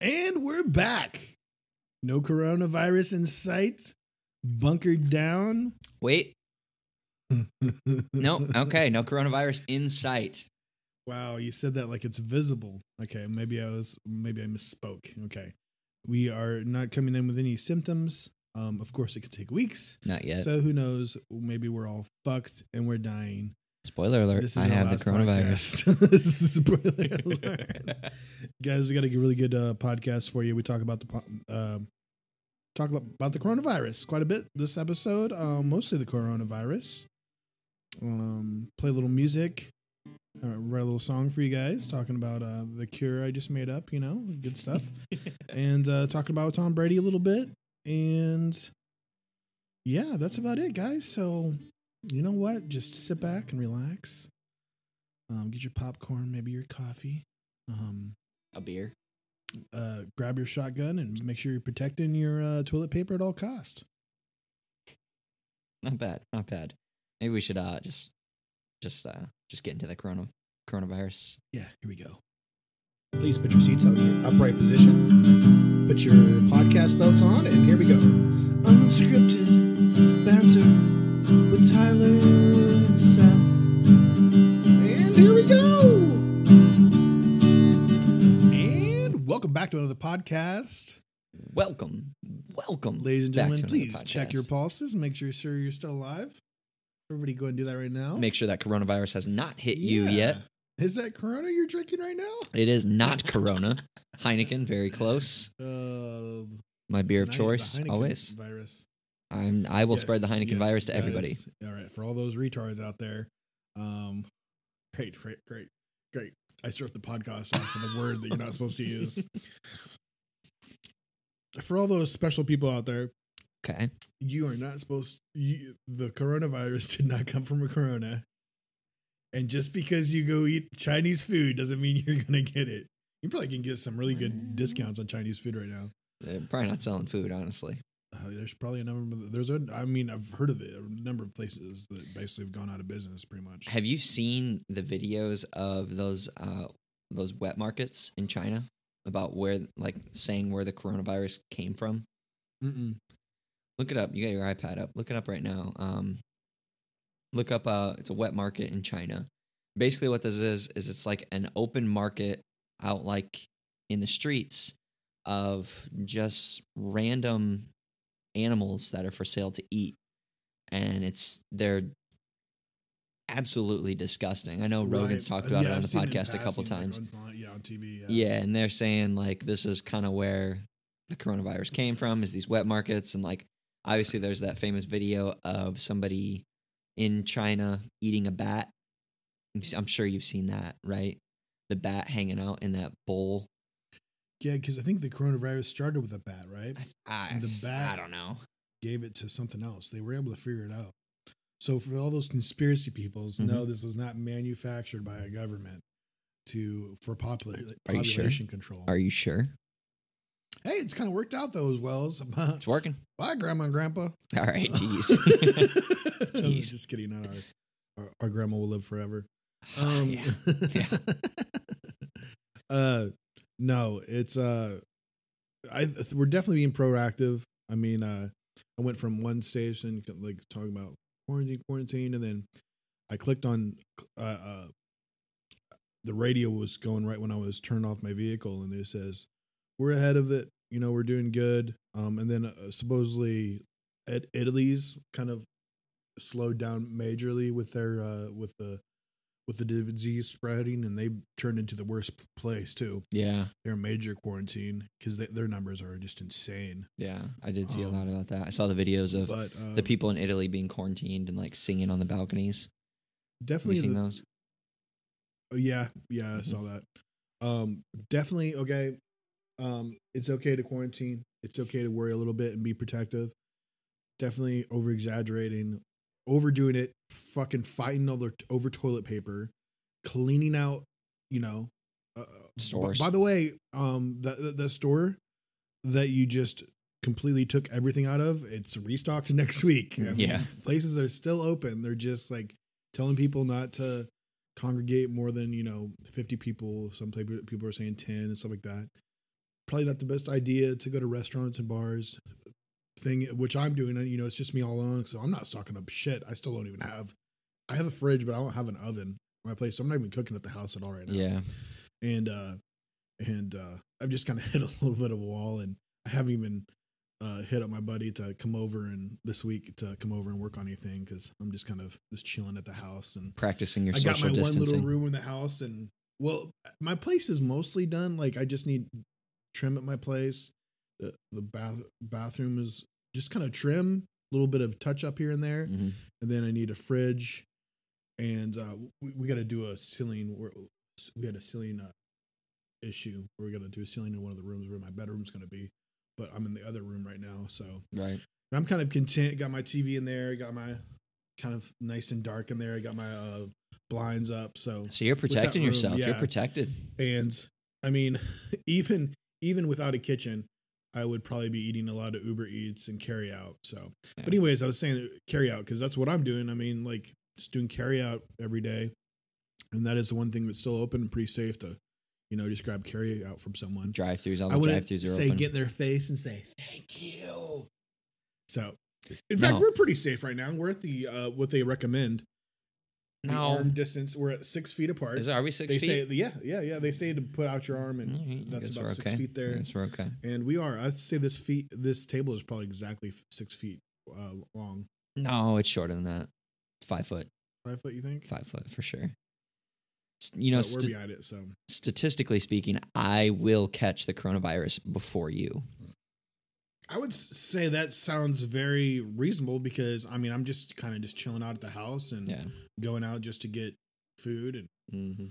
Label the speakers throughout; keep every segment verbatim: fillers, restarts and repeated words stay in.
Speaker 1: And we're back. No coronavirus in sight. Bunkered down.
Speaker 2: Wait. No. Okay. No coronavirus in sight.
Speaker 1: Wow, you said that like it's visible. Okay, maybe I was maybe I misspoke. Okay. We are not coming in with any symptoms. Um, of course, it could take weeks.
Speaker 2: Not yet.
Speaker 1: So who knows? Maybe we're all fucked and we're dying.
Speaker 2: Spoiler alert.
Speaker 1: This is
Speaker 2: I
Speaker 1: our
Speaker 2: have the
Speaker 1: last
Speaker 2: coronavirus.
Speaker 1: podcast. This is spoiler alert. Guys, we got a really good uh, podcast for you. We talk about the po- uh, talk about the coronavirus quite a bit this episode. Um, mostly the coronavirus. Um, play a little music. Uh, write a little song for you guys talking about uh, the cure I just made up. You know, good stuff. And uh, talking about Tom Brady a little bit. And yeah, that's about it, guys. So you know what? Just sit back and relax. Um, get your popcorn, maybe your coffee. Um,
Speaker 2: A beer.
Speaker 1: Uh, grab your shotgun and make sure you're protecting your uh, toilet paper at all costs.
Speaker 2: Not bad. Not bad. Maybe we should uh just just uh just get into the corona coronavirus.
Speaker 1: Yeah, here we go. Please put your seats out in your upright position. Put your podcast belts on, and here we go. Unscripted banter with Tyler and Seth. And here we go. And welcome back to another podcast.
Speaker 2: Welcome. Welcome.
Speaker 1: Ladies and
Speaker 2: back
Speaker 1: gentlemen,
Speaker 2: to
Speaker 1: please
Speaker 2: another
Speaker 1: check
Speaker 2: podcast.
Speaker 1: your pulses and make sure, sure you're still alive. Everybody go and do that right now.
Speaker 2: Make sure that coronavirus has not hit you
Speaker 1: Yeah.
Speaker 2: yet.
Speaker 1: Is that Corona you're drinking right now?
Speaker 2: It is not Corona. Heineken, very close.
Speaker 1: Uh,
Speaker 2: My beer of
Speaker 1: the
Speaker 2: choice,
Speaker 1: Heineken
Speaker 2: always.
Speaker 1: Virus.
Speaker 2: I'm. I will
Speaker 1: Yes,
Speaker 2: spread the Heineken
Speaker 1: yes,
Speaker 2: virus to
Speaker 1: that
Speaker 2: everybody.
Speaker 1: is- all right, for all those retards out there, um, great, great, great, great. I start the podcast off with a word that you're not supposed to use. For all those special people out there,
Speaker 2: Okay.
Speaker 1: you are not supposed. You, the coronavirus did not come from a corona, and just because you go eat Chinese food doesn't mean you're gonna get it. You probably can get some really good discounts on Chinese food right now.
Speaker 2: They're probably not selling food, honestly.
Speaker 1: Uh, there's probably a number of there's a I mean I've heard of it a number of places that basically have gone out of business pretty much.
Speaker 2: Have you seen the videos of those uh those wet markets in China about where, like, saying where the coronavirus came from?
Speaker 1: Mm-mm.
Speaker 2: Look it up. You got your iPad up. Look it up right now. Um, look up. Uh, it's a wet market in China. Basically, what this is is it's like an open market out, like, in the streets of just random animals that are for sale to eat, and it's they're absolutely disgusting. I know Rogan's
Speaker 1: Right.
Speaker 2: talked about
Speaker 1: Yeah,
Speaker 2: it on
Speaker 1: I've
Speaker 2: the
Speaker 1: seen it in
Speaker 2: podcast a couple
Speaker 1: passing, like,
Speaker 2: times.
Speaker 1: on- yeah, on T V. Yeah.
Speaker 2: Yeah, and they're saying, like, this is kind of where the coronavirus came from, is these wet markets. And, like, obviously there's that famous video of somebody in China eating a bat. I'm sure you've seen that, right? The bat hanging out in that bowl.
Speaker 1: Yeah, because I think the coronavirus started with a bat, right?
Speaker 2: I,
Speaker 1: And the bat-
Speaker 2: I don't know.
Speaker 1: Gave it to something else. They were able to figure it out. So for all those conspiracy peoples,
Speaker 2: Mhm.
Speaker 1: no, this was not manufactured by a government to for popular
Speaker 2: Are you sure?
Speaker 1: population control.
Speaker 2: Are you sure?
Speaker 1: Hey, it's kind of worked out though as well. As,
Speaker 2: It's working.
Speaker 1: bye, Grandma and Grandpa.
Speaker 2: All right, jeez.
Speaker 1: I'm
Speaker 2: Jeez.
Speaker 1: just kidding. Not ours. Our, our grandma will live forever. Um,
Speaker 2: yeah. Yeah.
Speaker 1: uh, no, it's uh, I we're definitely being proactive. I mean, uh, I went from one station like talking about quarantine, quarantine, and then I clicked on uh, uh, the radio was going right when I was turned off my vehicle, and it says we're ahead of it. You know, we're doing good. Um, and then uh, supposedly, Ed- Italy's kind of slowed down majorly with their uh, with the with the disease spreading, and they turned into the worst p- place too.
Speaker 2: Yeah.
Speaker 1: They're in major quarantine because their numbers are just insane.
Speaker 2: Yeah. I did see
Speaker 1: Um,
Speaker 2: a lot about that. I saw the videos of
Speaker 1: But uh,
Speaker 2: the people in Italy being quarantined and, like, singing on the balconies. Have
Speaker 1: definitely
Speaker 2: you seen
Speaker 1: the-
Speaker 2: those?
Speaker 1: Oh, yeah, yeah, I saw that. Um, definitely okay. Um, it's okay to quarantine. It's okay to worry a little bit and be protective. Definitely over exaggerating, overdoing it, fucking fighting over over toilet paper, cleaning out, you know, uh,
Speaker 2: Stores.
Speaker 1: By the way, um, the, the the store that you just completely took everything out of, it's restocked next week. I mean,
Speaker 2: Yeah.
Speaker 1: places are still open. They're just like telling people not to congregate more than, you know, fifty people. Some people people are saying ten and stuff like that. probably not the best idea to go to restaurants and bars. Thing which I'm doing, and you know, it's just me all alone, so I'm not stocking up shit. I still don't even have. I have a fridge, but I don't have an oven in my place, so I'm not even cooking at the house at all right now.
Speaker 2: Yeah,
Speaker 1: and uh, and uh, I've just kind of hit a little bit of a wall, and I haven't even uh, hit up my buddy to come over and this week to come over and work on anything because I'm just kind of just chilling at the house and
Speaker 2: practicing your
Speaker 1: I got
Speaker 2: social
Speaker 1: my
Speaker 2: distancing.
Speaker 1: one little room in the house, and well, my place is mostly done. Like I just need trim at my place. The the bath bathroom is just kind of trim, a little bit of touch up here and there,
Speaker 2: Mm-hmm.
Speaker 1: and then I need a fridge, and uh, we, we got to do a ceiling. Where we had a ceiling uh, issue where we got to do a ceiling in one of the rooms where my bedroom's going to be, but I'm in the other room right now, so
Speaker 2: Right.
Speaker 1: I'm kind of content. Got my T V in there, got my kind of nice and dark in there. I got my uh, blinds up, so
Speaker 2: So you're protecting
Speaker 1: room,
Speaker 2: yourself. You're
Speaker 1: yeah.
Speaker 2: protected.
Speaker 1: and I mean, even even without a kitchen, I would probably be eating a lot of Uber Eats and carry out. So,
Speaker 2: Yeah.
Speaker 1: but anyways, I was saying carry out because that's what I'm doing. I mean, like just doing carry out every day, and that is the one thing that's still open and pretty safe to, you know, just grab carry out from someone.
Speaker 2: Drive-throughs. All
Speaker 1: I
Speaker 2: the
Speaker 1: wouldn't
Speaker 2: drive-throughs are
Speaker 1: say
Speaker 2: open.
Speaker 1: get in their face and say thank you. So, in
Speaker 2: No.
Speaker 1: fact, we're pretty safe right now. We're at the uh, what they recommend. The
Speaker 2: No.
Speaker 1: arm distance. We're at six feet apart.
Speaker 2: Is it, are we six
Speaker 1: they
Speaker 2: feet?
Speaker 1: say, yeah, yeah, yeah. They say to put out your arm, and
Speaker 2: All right, I
Speaker 1: that's
Speaker 2: guess
Speaker 1: about
Speaker 2: we're
Speaker 1: six
Speaker 2: okay.
Speaker 1: feet there.
Speaker 2: I guess we're okay.
Speaker 1: And we are. I'd say this feet. This table is probably exactly f- six feet uh, long.
Speaker 2: No, it's shorter than that. It's five foot.
Speaker 1: Five foot, you think?
Speaker 2: Five foot for sure. S- You know,
Speaker 1: But we're
Speaker 2: st-
Speaker 1: behind it, so
Speaker 2: statistically speaking, I will catch the coronavirus before you.
Speaker 1: I would s- say that sounds very reasonable because I mean I'm just kind of just chilling out at the house and
Speaker 2: Yeah.
Speaker 1: going out just to get food, and
Speaker 2: Mm-hmm.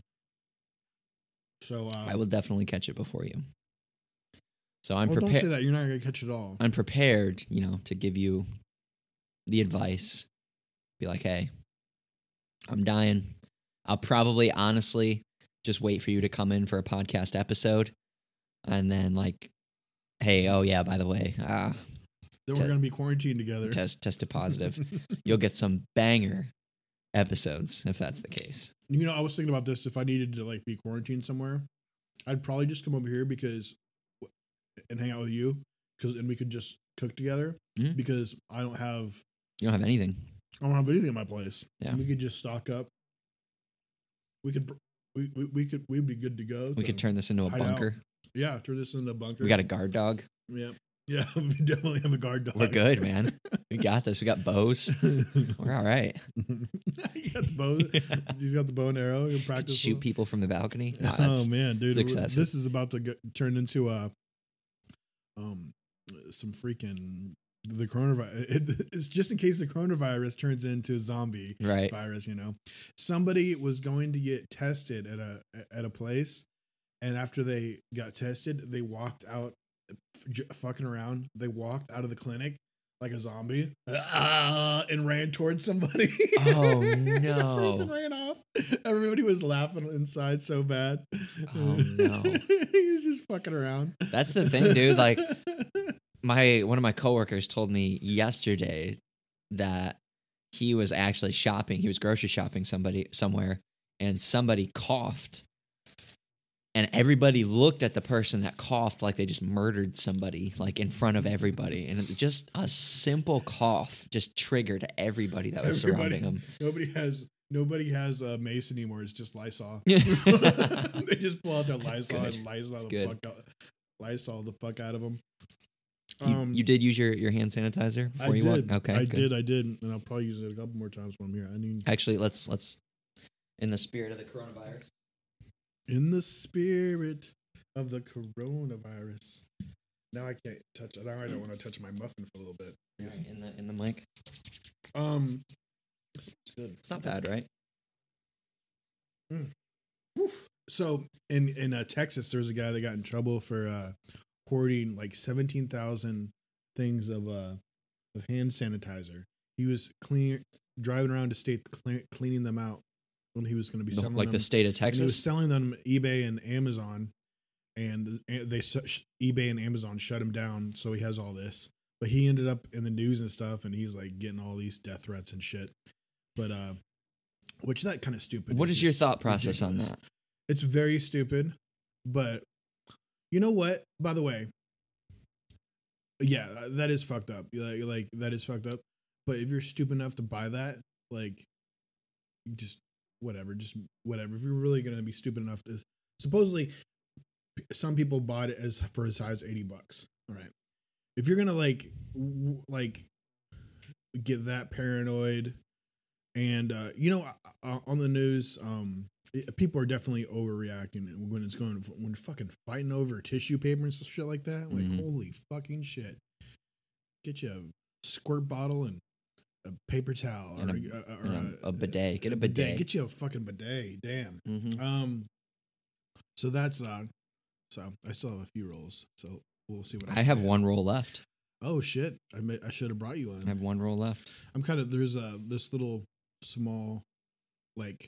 Speaker 1: so um,
Speaker 2: I will definitely catch it before you. So I'm
Speaker 1: well, don't say
Speaker 2: prepared.
Speaker 1: that. You're not gonna catch it all.
Speaker 2: I'm prepared, you know, to give you the advice. Be like, hey, I'm dying. I'll probably honestly just wait for you to come in for a podcast episode. And then like, hey, oh yeah, by the way, ah,
Speaker 1: Then
Speaker 2: te-
Speaker 1: we're gonna be quarantined together.
Speaker 2: test tested positive. You'll get some banger episodes if that's the case.
Speaker 1: You know, I was thinking about this. If I needed to like be quarantined somewhere, I'd probably just come over here because and hang out with you because and we could just cook together
Speaker 2: Mhm.
Speaker 1: because I don't have
Speaker 2: You don't have anything.
Speaker 1: I don't have anything in my place.
Speaker 2: Yeah.
Speaker 1: And we could just stock up. We could we we, we could we'd be good to go.
Speaker 2: We
Speaker 1: to-
Speaker 2: could turn this into a
Speaker 1: hide out.
Speaker 2: bunker.
Speaker 1: Yeah, turn this into a bunker.
Speaker 2: We got a guard dog.
Speaker 1: yeah. Yeah, we definitely have a guard dog.
Speaker 2: We're good, man. We got this. We got bows. We're all right.
Speaker 1: you got the bow. He's got the bow and arrow. You practice
Speaker 2: Shoot
Speaker 1: with-
Speaker 2: people from the balcony. No,
Speaker 1: oh
Speaker 2: that's-
Speaker 1: man, dude,
Speaker 2: it's excessive.
Speaker 1: this is about to get, turn into a um some freaking the coronavirus. It, it's just in case the coronavirus turns into a zombie
Speaker 2: right.
Speaker 1: virus. You know, somebody was going to get tested at a at a place, and after they got tested, they walked out, j- fucking around. They walked out of the clinic like a zombie ah, and ran towards somebody.
Speaker 2: Oh,
Speaker 1: The
Speaker 2: no.
Speaker 1: person ran off. Everybody was laughing inside so bad.
Speaker 2: Oh, no.
Speaker 1: He was just fucking around.
Speaker 2: That's the thing, dude. Like my one of my coworkers told me yesterday that he was actually shopping. He was grocery shopping somebody somewhere, and somebody coughed. And everybody looked at the person that coughed like they just murdered somebody, like in front of everybody. And it- just a simple cough just triggered everybody that was
Speaker 1: Everybody-
Speaker 2: surrounding him.
Speaker 1: Nobody has nobody has uh, mace anymore. It's just Lysol.
Speaker 2: Yeah.
Speaker 1: They just pull out their
Speaker 2: That's
Speaker 1: Lysol
Speaker 2: good.
Speaker 1: and Lysol
Speaker 2: That's
Speaker 1: the
Speaker 2: good.
Speaker 1: fuck out, Lysol the fuck out of them.
Speaker 2: You,
Speaker 1: Um,
Speaker 2: you did use your, your hand sanitizer
Speaker 1: I
Speaker 2: before you
Speaker 1: did.
Speaker 2: went? Okay.
Speaker 1: I
Speaker 2: good.
Speaker 1: did. I did, and I'll probably use it a couple more times when I'm here. I mean,
Speaker 2: Actually, let's let's in the spirit of the coronavirus.
Speaker 1: in the spirit of the coronavirus. Now I can't touch it. Now I don't want to touch my muffin for a little bit.
Speaker 2: In the in the mic.
Speaker 1: Um, it's good.
Speaker 2: It's not bad, right?
Speaker 1: Oof. So in in uh, Texas, there's a guy that got in trouble for uh, hoarding like seventeen thousand things of uh of hand sanitizer. He was clean driving around the state cle- cleaning them out when he was going to be
Speaker 2: The-
Speaker 1: selling
Speaker 2: like
Speaker 1: them.
Speaker 2: the state of
Speaker 1: And he was
Speaker 2: Texas.
Speaker 1: selling them eBay and Amazon, and they sh- eBay and Amazon shut him down. So he has all this, but he ended up in the news and stuff, and he's like getting all these death threats and shit. But uh, which that kind of stupid.
Speaker 2: What
Speaker 1: It's
Speaker 2: is your
Speaker 1: just
Speaker 2: thought process on
Speaker 1: ridiculous.
Speaker 2: that?
Speaker 1: It's very stupid, but You know what? By the way, yeah, that is fucked up. Like, like that is fucked up. But if you're stupid enough to buy that, like, just whatever, just whatever. If you're really gonna be stupid enough to, supposedly, some people bought it as for a size eighty bucks. All right. If you're gonna like, w- like, get that paranoid, and uh, you know, uh, on the news, um, it, people are definitely overreacting when it's going when they're fucking fighting over tissue paper and shit like that. Like,
Speaker 2: Mhm.
Speaker 1: holy fucking shit! Get you a squirt bottle and a paper towel
Speaker 2: And
Speaker 1: or,
Speaker 2: a-
Speaker 1: uh, or
Speaker 2: and a- a bidet. Get a bidet.
Speaker 1: Get you a fucking bidet. Damn.
Speaker 2: Mm-hmm.
Speaker 1: Um. So that's uh. So I still have a few rolls. So we'll see what I,
Speaker 2: I have
Speaker 1: say.
Speaker 2: one roll left.
Speaker 1: Oh shit! I may, I should have brought you
Speaker 2: I
Speaker 1: one.
Speaker 2: have one roll left.
Speaker 1: I'm kind of there's a this little small, like,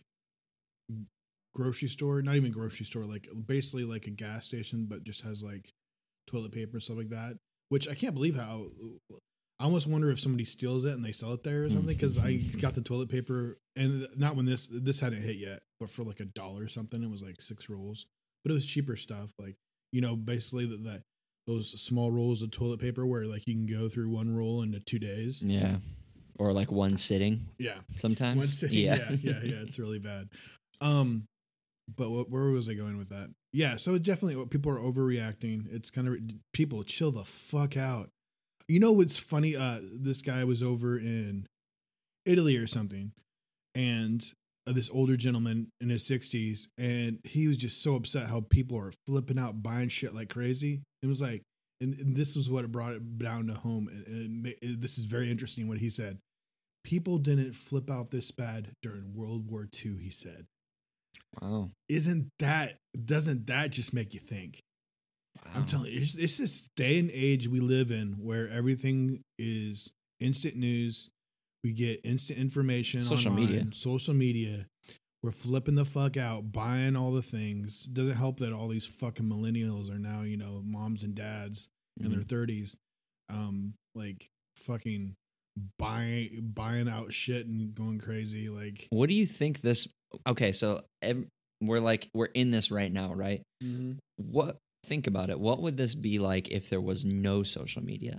Speaker 1: grocery store. Not even grocery store. Like basically like a gas station, but just has like toilet paper and stuff like that. Which I can't believe how. I almost wonder if somebody steals it and they sell it there or something. Because I got the toilet paper, and not when this this hadn't hit yet, but for like a dollar or something, it was like six rolls. But it was cheaper stuff, like, you know, basically that, that those small rolls of toilet paper where like you can go through one roll into two days.
Speaker 2: Yeah. Or like one sitting
Speaker 1: Yeah,
Speaker 2: sometimes.
Speaker 1: one sitting.
Speaker 2: yeah.
Speaker 1: yeah, yeah, yeah. It's really bad. Um, but what, where was I going with that? Yeah, so it definitely people are overreacting. It's kind of people chill the fuck out. You know what's funny? Uh, this guy was over in Italy or something, and uh, this older gentleman in his sixties, and he was just so upset how people are flipping out, buying shit like crazy. It was like, and, and this was what it brought it down to home. And, and it, this is very interesting what he said. People didn't flip out this bad during World War Two, he said.
Speaker 2: Wow.
Speaker 1: Isn't that, doesn't that just make you think?
Speaker 2: wow.
Speaker 1: I'm telling you, it's, it's this day and age we live in where everything is instant news. We get instant information.
Speaker 2: Social
Speaker 1: online,
Speaker 2: media.
Speaker 1: Social media. We're flipping the fuck out, buying all the things. Doesn't help that all these fucking millennials are now, you know, moms and dads in their
Speaker 2: Mhm.
Speaker 1: thirties, um, like fucking buying buying out shit and going crazy. Like,
Speaker 2: What do you think this? Okay, so ev- we're like we're in this right now, right? What? Think about it. What would this be like if there was no social media?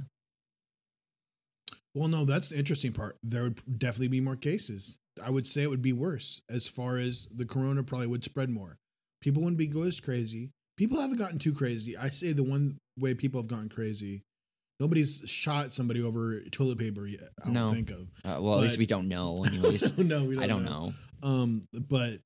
Speaker 1: well, no, that's the interesting part. There would definitely be more cases. I would say it would be worse as far as the corona probably would spread more. People wouldn't be go as crazy. People haven't gotten too crazy. I say the one way people have gotten crazy, nobody's shot somebody over toilet paper yet. I don't
Speaker 2: No.
Speaker 1: think of.
Speaker 2: Uh, well, at least
Speaker 1: But-
Speaker 2: we don't know. Anyways,
Speaker 1: no, we don't
Speaker 2: I don't know.
Speaker 1: know. Um, but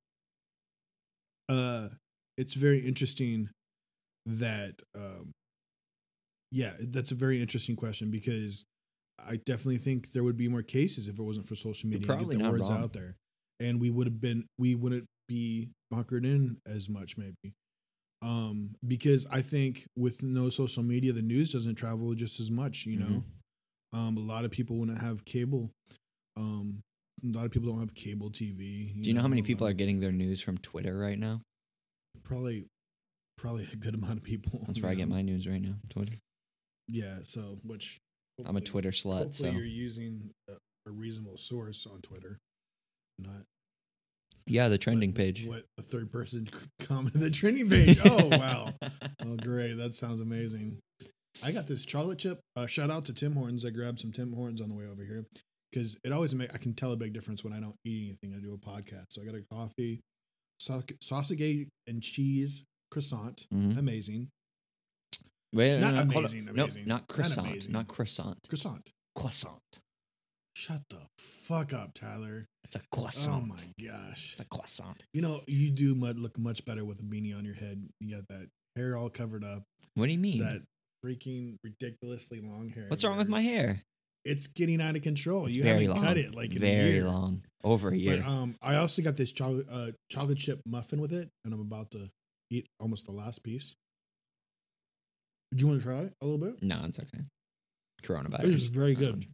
Speaker 1: uh, it's very interesting that um, yeah, that's a very interesting question because I definitely think there would be more cases if it wasn't for social media.
Speaker 2: You're probably
Speaker 1: and get the
Speaker 2: not
Speaker 1: words
Speaker 2: wrong.
Speaker 1: out there, and we would have been we wouldn't be bunkered in as much maybe. Um, because I think with no social media, the news doesn't travel just as much. You know, um, a lot of people wouldn't have cable. Um, a lot of people don't have cable T V.
Speaker 2: Do you know how many people are getting their news from Twitter right now?
Speaker 1: Probably, probably a good amount of people.
Speaker 2: That's
Speaker 1: you
Speaker 2: where I get
Speaker 1: know?
Speaker 2: my news right now. Twitter.
Speaker 1: Yeah. So, which
Speaker 2: I'm a
Speaker 1: hopefully-
Speaker 2: Twitter slut,
Speaker 1: Hopefully,
Speaker 2: so
Speaker 1: you're using a, a reasonable source on Twitter, not
Speaker 2: yeah, the trending
Speaker 1: what,
Speaker 2: page.
Speaker 1: What a third person commented the trending page. Oh wow! Oh great, that sounds amazing. I got this chocolate chip. Uh, shout out to Tim Hortons. I grabbed some Tim Hortons on the way over here because it always make I can tell a big difference when I don't eat anything. I do a podcast, so I got a coffee, sau- sausage egg and cheese croissant.
Speaker 2: Mhm.
Speaker 1: Amazing
Speaker 2: Wait,
Speaker 1: Not
Speaker 2: no, no, hold on.
Speaker 1: amazing,
Speaker 2: Nope,
Speaker 1: amazing.
Speaker 2: not
Speaker 1: Not
Speaker 2: croissant.
Speaker 1: amazing.
Speaker 2: Not croissant.
Speaker 1: croissant.
Speaker 2: Croissant.
Speaker 1: Shut the fuck up, Tyler.
Speaker 2: It's a
Speaker 1: Oh
Speaker 2: croissant.
Speaker 1: my gosh.
Speaker 2: It's a croissant.
Speaker 1: You know, you do mud look much better with a beanie on your head. You got that hair all covered up.
Speaker 2: What do you mean?
Speaker 1: That freaking ridiculously long hair.
Speaker 2: What's
Speaker 1: of
Speaker 2: wrong with my
Speaker 1: yours.
Speaker 2: hair?
Speaker 1: It's getting out of control.
Speaker 2: It's
Speaker 1: you
Speaker 2: very
Speaker 1: haven't
Speaker 2: long.
Speaker 1: cut it like in a
Speaker 2: very
Speaker 1: year.
Speaker 2: long. Over a year.
Speaker 1: But um, I also got this chocolate uh, chocolate chip muffin with it, and I'm about to eat almost the last piece. Do you want to try it a little bit?
Speaker 2: no, it's okay. Coronavirus.
Speaker 1: This is very
Speaker 2: I don't-
Speaker 1: good.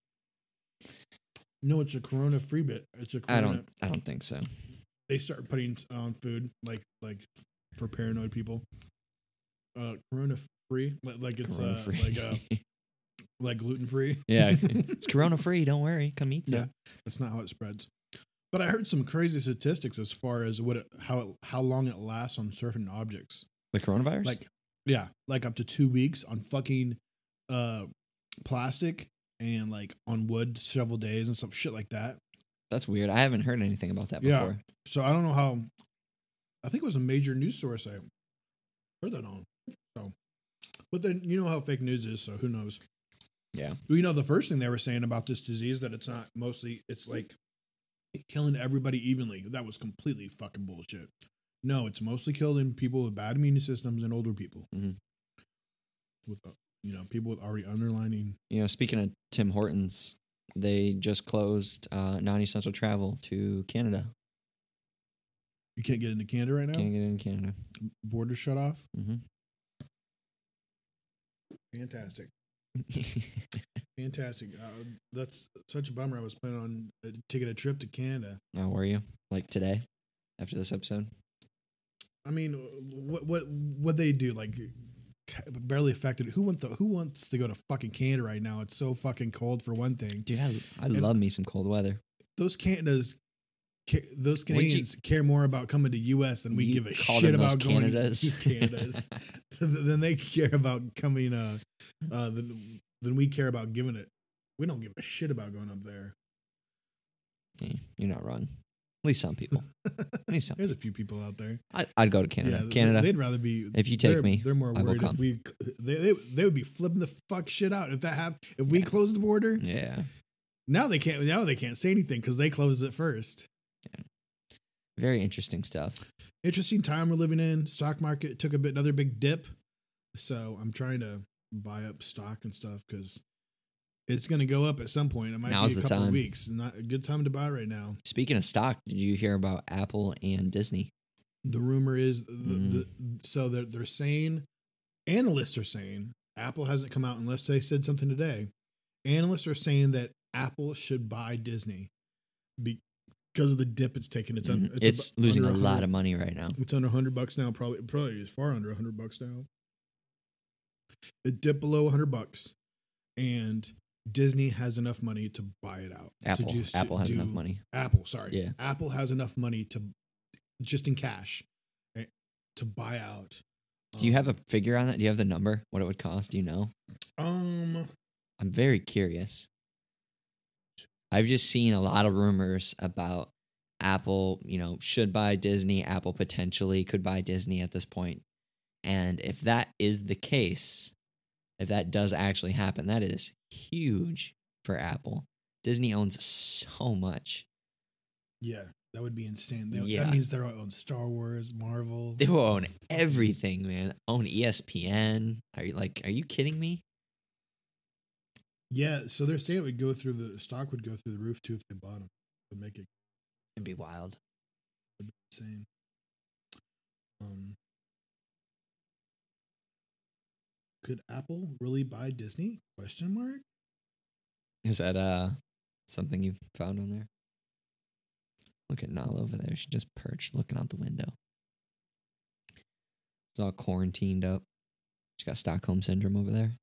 Speaker 1: No, it's a Corona free bit. It's a Corona.
Speaker 2: I don't. I don't think so.
Speaker 1: They start putting on food like like for paranoid people. Uh, Corona free, like, like it's
Speaker 2: Corona
Speaker 1: uh,
Speaker 2: free.
Speaker 1: like uh, like gluten free.
Speaker 2: yeah, it's Corona free. Don't worry. Come eat some.
Speaker 1: Yeah, that's not how it spreads. But I heard some crazy statistics as far as what it, how it, how long it lasts on certain objects.
Speaker 2: The coronavirus.
Speaker 1: Like Yeah, like up to two weeks on fucking uh plastic and like on wood several days and some shit like that.
Speaker 2: That's weird. I haven't heard anything about that
Speaker 1: Yeah.
Speaker 2: before.
Speaker 1: So I don't know how. I think it was a major news source I heard that on. So, but then you know how fake news is, so who knows?
Speaker 2: Yeah.
Speaker 1: You know, the first thing they were saying about this disease that it's not mostly, it's like killing everybody evenly. That was completely fucking bullshit. No, it's mostly killing people with bad immune systems and older people.
Speaker 2: Mhm.
Speaker 1: With uh, you know, people with already underlining.
Speaker 2: You know, speaking of Tim Hortons, they just closed uh, non-essential travel to Canada.
Speaker 1: You can't get into Canada right now.
Speaker 2: Can't get in Canada.
Speaker 1: Border shut off.
Speaker 2: Mm-hmm.
Speaker 1: Fantastic. Fantastic. Uh, that's such a bummer. I was planning on uh, taking a trip to Canada.
Speaker 2: How were you? Like today, after this episode?
Speaker 1: I mean, what what what they do? Like, barely affected. Who wants the, Who wants to go to fucking Canada right now? It's so fucking cold for one thing.
Speaker 2: Dude, I, I
Speaker 1: And-
Speaker 2: love me some cold weather.
Speaker 1: Those Canadas, ca- those
Speaker 2: Wouldn't you-
Speaker 1: Canadians care more about coming to U S than we
Speaker 2: You
Speaker 1: give a
Speaker 2: called
Speaker 1: shit
Speaker 2: them those
Speaker 1: about going
Speaker 2: Canadas?
Speaker 1: to Canadas. Than they care about coming. Uh, uh, than, than we care about giving it. We don't give a shit about going up there.
Speaker 2: Hey, you're not wrong. At least some people. At least some.
Speaker 1: There's a few people out there.
Speaker 2: I, I'd go to Canada.
Speaker 1: Yeah,
Speaker 2: Canada.
Speaker 1: They'd rather be.
Speaker 2: If you take
Speaker 1: they're,
Speaker 2: me,
Speaker 1: they're more
Speaker 2: I will
Speaker 1: worried if
Speaker 2: come.
Speaker 1: we. They, they they would be flipping the fuck shit out if that happened. If we close the border,
Speaker 2: Yeah.
Speaker 1: now they can't. Now they can't say anything because they closed it first.
Speaker 2: Very interesting stuff.
Speaker 1: Interesting time we're living in. Stock market took a bit another big dip, so I'm trying to buy up stock and stuff because it's going to go up at some point. It might
Speaker 2: Now's
Speaker 1: be a
Speaker 2: the
Speaker 1: couple of
Speaker 2: time.
Speaker 1: weeks. Not a good time to buy right now.
Speaker 2: Speaking of stock, did you hear about Apple and Disney?
Speaker 1: The rumor is the,
Speaker 2: Mm.
Speaker 1: the so they're they're saying, analysts are saying, Apple hasn't come out unless they said something today. Analysts are saying that Apple should buy Disney because of the dip it's taken. It's un,
Speaker 2: Mhm. It's,
Speaker 1: abo-
Speaker 2: losing a
Speaker 1: under
Speaker 2: lot
Speaker 1: hundred-
Speaker 2: of money right now.
Speaker 1: It's under a hundred bucks now. Probably probably is far under a hundred bucks now. It dipped below a hundred bucks, and Disney has enough money to buy it out. to
Speaker 2: Apple.
Speaker 1: just
Speaker 2: Apple has
Speaker 1: do-
Speaker 2: enough money.
Speaker 1: Apple, sorry.
Speaker 2: Yeah.
Speaker 1: Apple has enough money to just in cash eh, to buy out.
Speaker 2: Do you have a
Speaker 1: um,
Speaker 2: figure on it? Do you have the number? What it would cost? Do you know?
Speaker 1: um
Speaker 2: I'm very curious. I've just seen a lot of rumors about Apple, you know, should buy Disney. Apple potentially could buy Disney at this point. And if that is the case, if that does actually happen, that is huge for Apple. Disney owns so much.
Speaker 1: yeah, that would be insane. They,
Speaker 2: Yeah.
Speaker 1: That means they're own Star Wars, Marvel.
Speaker 2: They will own everything, man. Own E S P N. Are you like, are you kidding me?
Speaker 1: Yeah, so they're saying it would go through the stock would go through the roof too if they bought them. Would make it
Speaker 2: It'd be wild.
Speaker 1: insane. Um, could Apple really buy Disney? Question mark.
Speaker 2: Is that uh something you found on there? Look at Nala over there. She just perched looking out the window. She's all quarantined up. She's got Stockholm syndrome over there.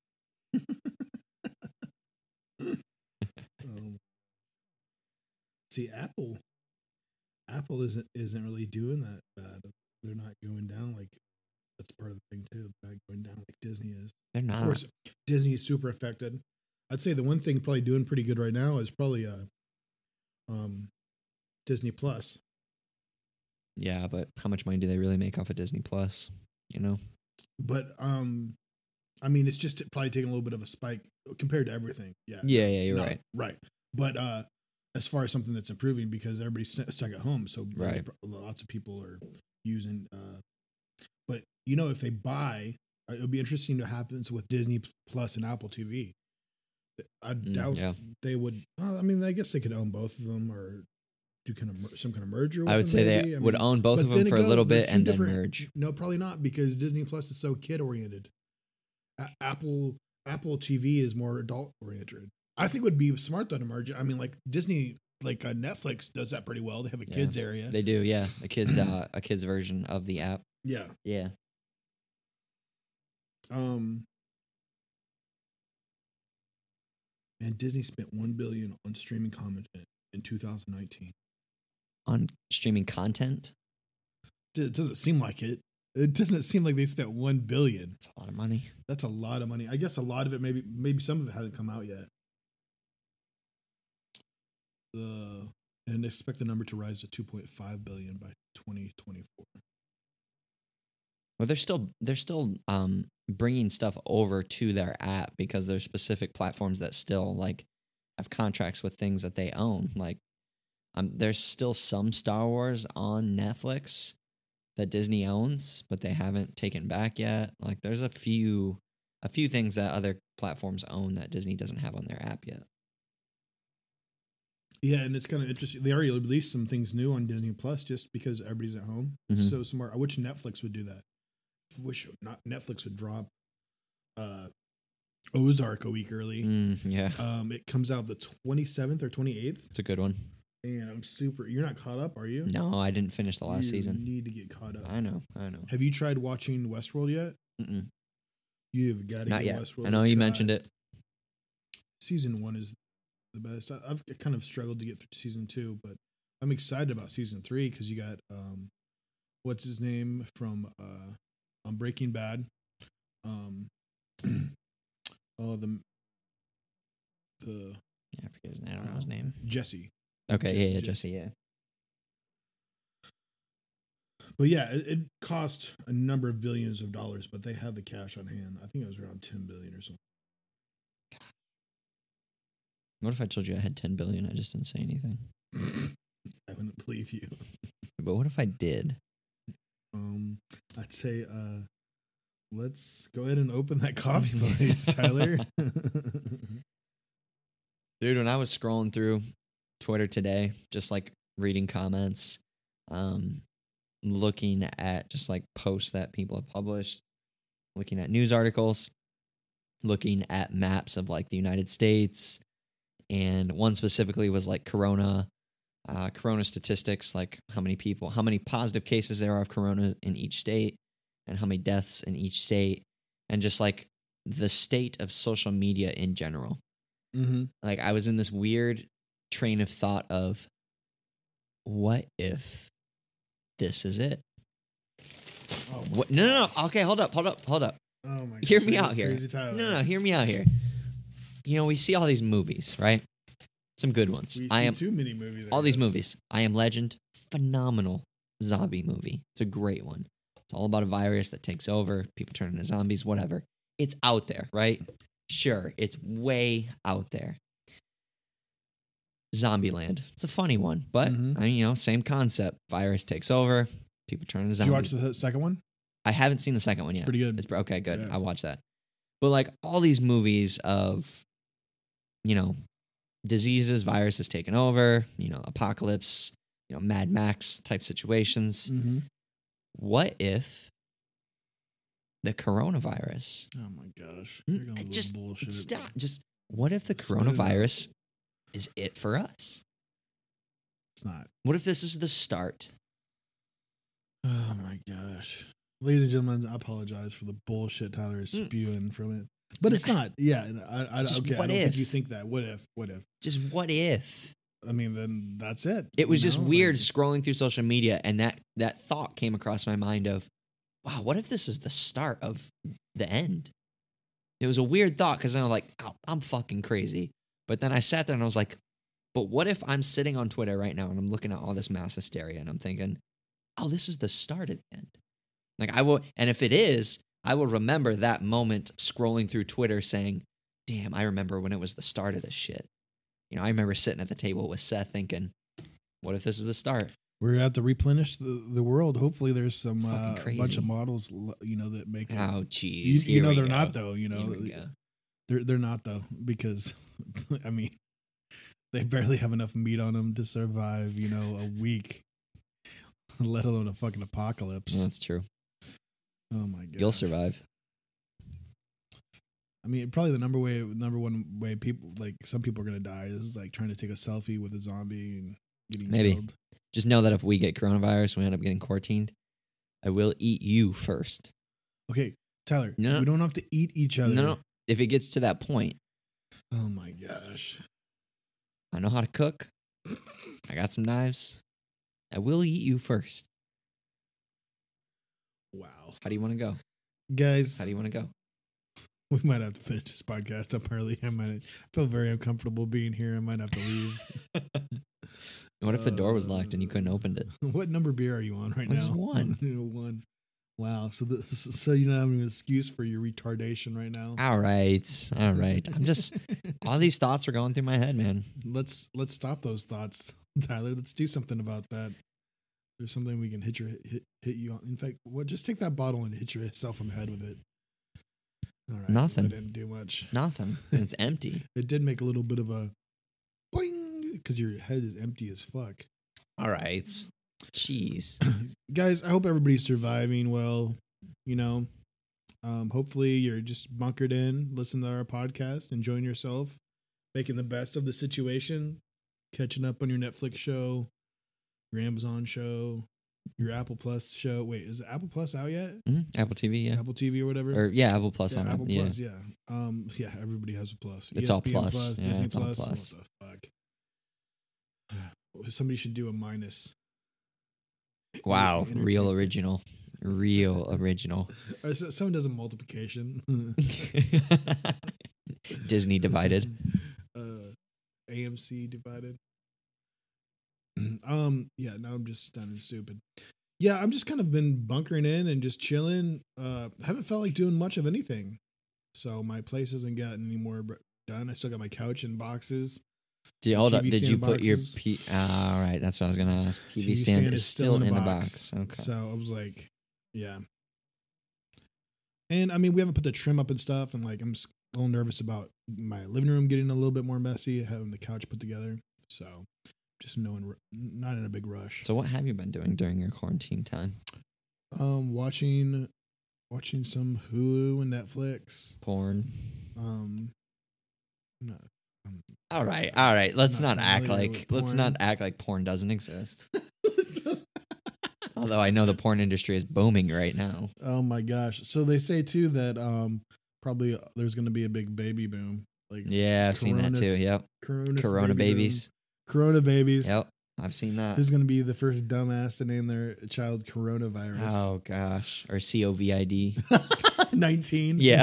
Speaker 1: um, see, Apple, Apple isn't isn't really doing that bad. They're not going down like that's part of the thing too. They're not going down like Disney is.
Speaker 2: They're not.
Speaker 1: Of course, Disney is super affected. I'd say the one thing probably doing pretty good right now is probably uh, um, Disney Plus.
Speaker 2: Yeah, but how much money do they really make off of Disney Plus? You know?
Speaker 1: But um, I mean, it's just probably taking a little bit of a spike compared to everything. Yeah.
Speaker 2: Yeah, yeah, you're
Speaker 1: No,
Speaker 2: right.
Speaker 1: Right. But uh, as far as something that's improving because everybody's st- stuck at home, so
Speaker 2: Right.
Speaker 1: lots of people are using. Uh, but you know, if they buy, uh, it'll be interesting to happens with Disney Plus and Apple T V. I
Speaker 2: Mm,
Speaker 1: doubt
Speaker 2: yeah.
Speaker 1: they would. Well, I mean, I guess they could own both of them or do kind of mer- some kind of merger. With
Speaker 2: I would
Speaker 1: them
Speaker 2: say they
Speaker 1: maybe. I
Speaker 2: would
Speaker 1: mean,
Speaker 2: own both
Speaker 1: but
Speaker 2: of them
Speaker 1: then
Speaker 2: for a
Speaker 1: again,
Speaker 2: little
Speaker 1: they're
Speaker 2: bit
Speaker 1: two
Speaker 2: and then
Speaker 1: different-
Speaker 2: merge.
Speaker 1: No, probably not because Disney Plus is so kid oriented. A- Apple Apple T V is more adult oriented. I think it would be smart though to merge it. I mean, like Disney, like uh, Netflix does that pretty well. They have a
Speaker 2: Yeah.
Speaker 1: kids area.
Speaker 2: They do, yeah. A kid's uh, a kid's version of the app.
Speaker 1: yeah.
Speaker 2: Yeah.
Speaker 1: Um. And Disney spent one billion on streaming content in two thousand nineteen.
Speaker 2: On streaming content.
Speaker 1: It doesn't seem like it. It doesn't seem like they spent one billion.
Speaker 2: It's a lot of money.
Speaker 1: That's a lot of money. I guess a lot of it, maybe maybe some of it hasn't come out yet. Uh, and expect the number to rise to two point five billion by twenty twenty-four.
Speaker 2: Well, they're still they're still um, bringing stuff over to their app because there's specific platforms that still like have contracts with things that they own. Like, um, there's still some Star Wars on Netflix that Disney owns, but they haven't taken back yet. Like, there's a few a few things that other platforms own that Disney doesn't have on their app yet.
Speaker 1: Yeah, and it's kind of interesting. They already released some things new on Disney Plus just because everybody's at home.
Speaker 2: Mhm.
Speaker 1: So smart. I wish Netflix would do that. I wish not Netflix would drop uh, Ozark a week early.
Speaker 2: Mm, yeah,
Speaker 1: Um, it comes out the twenty-seventh or twenty-eighth,
Speaker 2: it's a good one.
Speaker 1: and I'm super. You're not caught up, are you?
Speaker 2: No, I didn't finish the last
Speaker 1: you
Speaker 2: season.
Speaker 1: Need to get caught up.
Speaker 2: I know, I know.
Speaker 1: Have you tried watching Westworld yet?
Speaker 2: Mm-mm.
Speaker 1: You've got to
Speaker 2: Not
Speaker 1: get
Speaker 2: yet.
Speaker 1: Westworld.
Speaker 2: I know
Speaker 1: a
Speaker 2: you
Speaker 1: try.
Speaker 2: mentioned it.
Speaker 1: Season one is the best. I, I've kind of struggled to get through season two, but I'm excited about season three because you got um, what's his name from uh, on Breaking Bad. Um, oh the the
Speaker 2: Yeah, I forget his name. I don't know his name.
Speaker 1: Jesse.
Speaker 2: Okay,
Speaker 1: Je-
Speaker 2: yeah, yeah,
Speaker 1: Jesse.
Speaker 2: Jesse, yeah.
Speaker 1: But yeah, it, it cost a number of billions of dollars, but they have the cash on hand. I think it was around ten billion or something.
Speaker 2: What if I told you I had ten billion? I just didn't say anything.
Speaker 1: I wouldn't believe you.
Speaker 2: But what if I did?
Speaker 1: Um, I'd say, uh, let's go ahead and open that coffee place, Tyler.
Speaker 2: Dude, when I was scrolling through Twitter today, just like reading comments, um, looking at just like posts that people have published, looking at news articles, looking at maps of like the United States, and one specifically was like Corona, uh, Corona statistics, like how many people, how many positive cases there are of Corona in each state, and how many deaths in each state, and just like the state of social media in general.
Speaker 1: Mm-hmm.
Speaker 2: Like, I was in this weird train of thought of, what if this is it?
Speaker 1: Oh,
Speaker 2: What? No, no, no. Okay, hold up, hold up, hold up.
Speaker 1: oh my God.
Speaker 2: Hear me out here.
Speaker 1: Crazy Tyler.
Speaker 2: No, no, hear me out here. You know, we see all these movies, right? Some good ones.
Speaker 1: We
Speaker 2: I
Speaker 1: see
Speaker 2: am
Speaker 1: too many movies. I
Speaker 2: all these
Speaker 1: guess.
Speaker 2: movies. I Am Legend, phenomenal zombie movie. It's a great one. It's all about a virus that takes over, people turn into zombies, whatever. It's out there, right? Sure, it's way out there. Zombieland. It's a funny one, but
Speaker 1: Mhm.
Speaker 2: I mean, you know, same concept. Virus takes over, people turn into
Speaker 1: Did you
Speaker 2: zombies.
Speaker 1: watch the second one?
Speaker 2: I haven't seen the second one yet.
Speaker 1: Pretty good.
Speaker 2: It's pre- okay, good.
Speaker 1: Yeah.
Speaker 2: I watched that. But like all these movies of, you know, diseases, viruses taking over, you know, apocalypse, you know, Mad Max type situations.
Speaker 1: Mm-hmm.
Speaker 2: What if the coronavirus?
Speaker 1: Oh my gosh.
Speaker 2: Mm,
Speaker 1: You're going with
Speaker 2: just
Speaker 1: bullshit.
Speaker 2: stop. Just what if the
Speaker 1: Spit it out.
Speaker 2: coronavirus is it for us?
Speaker 1: It's not.
Speaker 2: What if this is the start?
Speaker 1: Oh my gosh. Ladies and gentlemen, I apologize for the bullshit Tyler is
Speaker 2: Mm.
Speaker 1: spewing from it. But it's not. Yeah. and I, I,
Speaker 2: Just
Speaker 1: okay. I
Speaker 2: what
Speaker 1: don't
Speaker 2: if?
Speaker 1: think you think that. What if? What if?
Speaker 2: Just what if?
Speaker 1: I mean, then that's it.
Speaker 2: It was
Speaker 1: you
Speaker 2: just
Speaker 1: know?
Speaker 2: weird
Speaker 1: Like,
Speaker 2: scrolling through social media, and that that thought came across my mind of, wow, what if this is the start of the end? It was a weird thought because I was like, oh, I'm fucking crazy. But then I sat there and I was like, but what if I'm sitting on Twitter right now and I'm looking at all this mass hysteria and I'm thinking, oh, this is the start of the end. Like I will, and if it is, I will remember that moment scrolling through Twitter saying, damn, I remember when it was the start of this shit. You know, I remember sitting at the table with Seth thinking, what if this is the start?
Speaker 1: We're gonna have to replenish the, the world. Hopefully, there's some
Speaker 2: It's
Speaker 1: uh,
Speaker 2: fucking
Speaker 1: bunch
Speaker 2: crazy.
Speaker 1: of models, you know, that make it.
Speaker 2: Oh,
Speaker 1: you,
Speaker 2: jeez.
Speaker 1: you
Speaker 2: Here
Speaker 1: know
Speaker 2: we
Speaker 1: they're
Speaker 2: go.
Speaker 1: not though. You know,
Speaker 2: Here we go.
Speaker 1: they're they're not though because I mean, they barely have enough meat on them to survive. You know, a week, let alone a fucking apocalypse.
Speaker 2: That's true.
Speaker 1: Oh my god,
Speaker 2: You'll survive.
Speaker 1: I mean, probably the number way, number one way people like some people are gonna die is like trying to take a selfie with a zombie and getting
Speaker 2: Maybe.
Speaker 1: killed.
Speaker 2: Just know that if we get coronavirus, we end up getting quarantined, I will eat you first.
Speaker 1: Okay, Tyler,
Speaker 2: No.
Speaker 1: we don't have to eat each other.
Speaker 2: No, no. If it gets to that point,
Speaker 1: Oh my gosh.
Speaker 2: I know how to cook. I got some knives. I will eat you first.
Speaker 1: Wow.
Speaker 2: How do you want to go?
Speaker 1: Guys,
Speaker 2: How do you want to go?
Speaker 1: we might have to finish this podcast up early. I might I feel very uncomfortable being here. I might have to leave.
Speaker 2: What if the door was locked and you couldn't open it?
Speaker 1: What number beer are you on right
Speaker 2: This is
Speaker 1: now?
Speaker 2: one.
Speaker 1: One. Wow. So the, so you don't have an excuse for your retardation right now.
Speaker 2: All right. All right. I'm just, all these thoughts are going through my head, man.
Speaker 1: let's let's stop those thoughts, Tyler. Let's do something about that. There's something we can hit your hit, hit you on. In fact, what? Just take that bottle and hit yourself on the head with it. All right.
Speaker 2: Nothing.
Speaker 1: I didn't do much.
Speaker 2: Nothing. It's empty.
Speaker 1: It did make a little bit of a boing because your head is empty as fuck.
Speaker 2: All right. Jeez.
Speaker 1: Guys, I hope everybody's surviving well. You know, um, hopefully you're just bunkered in, listening to our podcast, enjoying yourself, making the best of the situation, catching up on your Netflix show, your Amazon show, your Apple Plus show. Wait, is Apple Plus out yet?
Speaker 2: Mm-hmm. Apple T V, yeah.
Speaker 1: Apple T V or whatever?
Speaker 2: Or yeah, Apple Plus
Speaker 1: yeah,
Speaker 2: on
Speaker 1: Apple
Speaker 2: it. Yeah.
Speaker 1: Plus, yeah. Um, yeah, everybody has a plus.
Speaker 2: It's
Speaker 1: E S
Speaker 2: all
Speaker 1: P N
Speaker 2: plus.
Speaker 1: plus
Speaker 2: Yeah,
Speaker 1: Disney
Speaker 2: it's all
Speaker 1: Plus.
Speaker 2: plus.
Speaker 1: What the fuck? Somebody should do a minus.
Speaker 2: Wow.
Speaker 1: Entertainment.
Speaker 2: Real original. Real original.
Speaker 1: Or so- someone does a multiplication.
Speaker 2: Disney divided.
Speaker 1: Uh, A M C divided. Um, yeah, now I'm just done and stupid. Yeah, I'm just kind of been bunkering in and just chilling. Uh, haven't felt like doing much of anything. So my place hasn't gotten any more br- done. I still got my couch in boxes.
Speaker 2: Did, hold up.
Speaker 1: T V
Speaker 2: Did you
Speaker 1: stand
Speaker 2: put your
Speaker 1: boxes.
Speaker 2: P? Uh, all right. That's what I was going to ask. T V,
Speaker 1: T V
Speaker 2: stand, is still in, the box. Okay.
Speaker 1: So I was like, yeah. And I mean, we haven't put the trim up and stuff. And like, I'm s- a little nervous about my living room getting a little bit more messy, having the couch put together. So just knowing, not in a big rush.
Speaker 2: So what have you been doing during your quarantine time?
Speaker 1: Um, watching, watching some Hulu and Netflix.
Speaker 2: Porn.
Speaker 1: Um, no. Um,
Speaker 2: All right. All right. Let's
Speaker 1: Not
Speaker 2: not, act
Speaker 1: familiar
Speaker 2: like
Speaker 1: with
Speaker 2: let's
Speaker 1: porn.
Speaker 2: not act like porn doesn't exist. Although I know the porn industry is booming right now.
Speaker 1: Oh my gosh! So they say too that um probably there's going to be a big baby boom. Like
Speaker 2: Yeah, I've seen that too.
Speaker 1: Coronas-
Speaker 2: Yep.
Speaker 1: Corona,
Speaker 2: Corona babies.
Speaker 1: Corona babies.
Speaker 2: Yep. I've seen that.
Speaker 1: Who's going to be the first dumbass to name their child coronavirus?
Speaker 2: Oh gosh. Or C O V I D.
Speaker 1: nineteen.
Speaker 2: Yeah.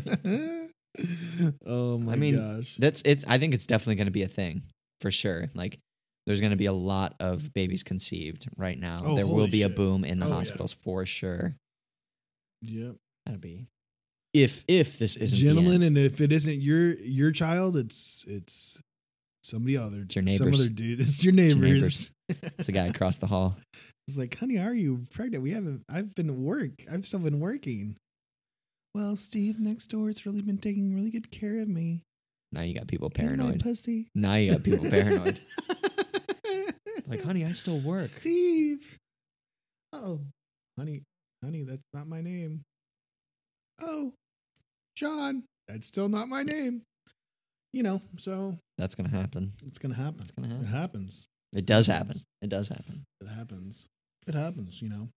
Speaker 1: Oh my
Speaker 2: I mean,
Speaker 1: gosh.
Speaker 2: That's it's I think it's definitely going to be a thing for sure. Like there's going to be a lot of babies conceived right now.
Speaker 1: Oh,
Speaker 2: there will
Speaker 1: holy
Speaker 2: be a
Speaker 1: shit.
Speaker 2: boom in the
Speaker 1: Oh, yeah.
Speaker 2: hospitals for sure.
Speaker 1: Yep.
Speaker 2: That'll be if if this isn't
Speaker 1: Gentlemen,
Speaker 2: the end.
Speaker 1: and if it isn't your your child, it's it's somebody other.
Speaker 2: It's your
Speaker 1: Some
Speaker 2: neighbors.
Speaker 1: other dude. It's your
Speaker 2: It's
Speaker 1: neighbors.
Speaker 2: your neighbors. It's the guy across the hall.
Speaker 1: It's like, honey, are you pregnant? We haven't. I've been at work. I've still been working. Well, Steve next door has really been taking really good care of me.
Speaker 2: Now you got people
Speaker 1: See my
Speaker 2: paranoid.
Speaker 1: pussy.
Speaker 2: Now you got people paranoid. Like, honey, I still work.
Speaker 1: Steve. Oh, honey, honey, that's not my name. Oh, John, that's still not my name. You know, so
Speaker 2: That's gonna happen.
Speaker 1: it's gonna happen.
Speaker 2: It's gonna
Speaker 1: It
Speaker 2: happen.
Speaker 1: happens.
Speaker 2: It does happen. It does happen.
Speaker 1: It happens. It happens. You know.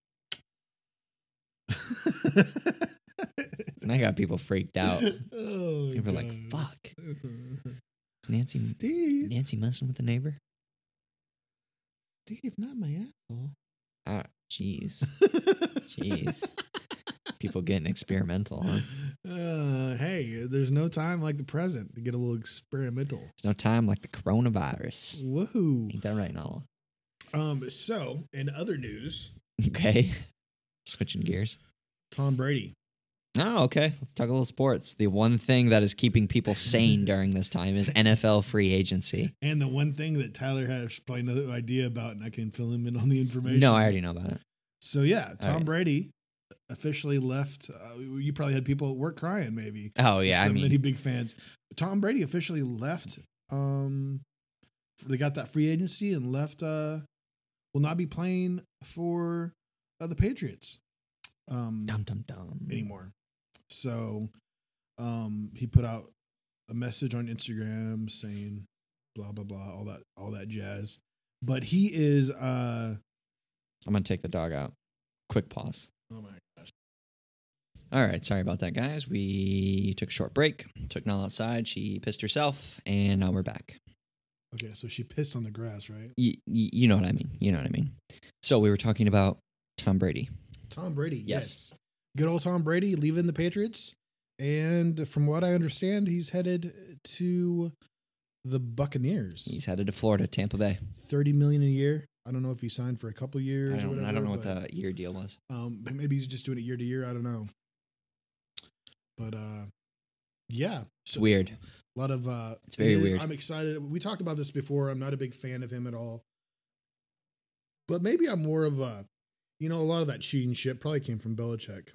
Speaker 2: And I got people freaked out.
Speaker 1: Oh,
Speaker 2: People are like,
Speaker 1: God.
Speaker 2: "Fuck, is Nancy
Speaker 1: Steve,
Speaker 2: Nancy messing with the neighbor?"
Speaker 1: Steve, not my asshole.
Speaker 2: Ah, jeez, jeez. People getting experimental, huh?
Speaker 1: Uh, hey, there's no time like the present to get a little experimental.
Speaker 2: There's no time like the coronavirus.
Speaker 1: Woohoo!
Speaker 2: Ain't that right, Nala?
Speaker 1: Um, so in other news,
Speaker 2: Okay. Switching gears.
Speaker 1: Tom Brady.
Speaker 2: Oh, okay. Let's talk a little sports. The one thing that is keeping people sane during this time is N F L free agency.
Speaker 1: And the one thing that Tyler has probably no idea about, and I can fill him in on the information.
Speaker 2: No, I already know about it.
Speaker 1: So yeah, Tom
Speaker 2: right.
Speaker 1: Brady officially left. Uh, you probably had people at work crying, maybe.
Speaker 2: Oh, yeah.
Speaker 1: So
Speaker 2: I mean,
Speaker 1: many big fans. Tom Brady officially left. Um, they got that free agency and left. Uh, will not be playing for uh, the Patriots. Um,
Speaker 2: dum, dum, dum.
Speaker 1: anymore. So, um, he put out a message on Instagram saying blah blah blah, all that all that jazz. But he is. Uh,
Speaker 2: I'm going to take the dog out. Quick pause.
Speaker 1: oh my gosh.
Speaker 2: All right. Sorry about that, guys. We took a short break, took Nala outside. She pissed herself, and now we're back.
Speaker 1: Okay, so she pissed on the grass, right?
Speaker 2: Y- y- you know what I mean. You know what I mean. So we were talking about Tom Brady.
Speaker 1: Tom Brady.
Speaker 2: Yes.
Speaker 1: Yes. Good old Tom Brady leaving the Patriots. And from what I understand, he's headed to the Buccaneers.
Speaker 2: He's headed to Florida, Tampa Bay.
Speaker 1: thirty million dollars a year. I don't know if he signed for a couple years
Speaker 2: I
Speaker 1: or
Speaker 2: don't,
Speaker 1: whatever.
Speaker 2: I don't know what
Speaker 1: but,
Speaker 2: the year deal was.
Speaker 1: Um, maybe he's just doing it year to year. I don't know. But uh, yeah.
Speaker 2: It's weird.
Speaker 1: A lot of uh,
Speaker 2: It's very
Speaker 1: it is,
Speaker 2: weird.
Speaker 1: I'm excited. We talked about this before. I'm not a big fan of him at all. But maybe I'm more of a, you know, a lot of that cheating shit probably came from Belichick.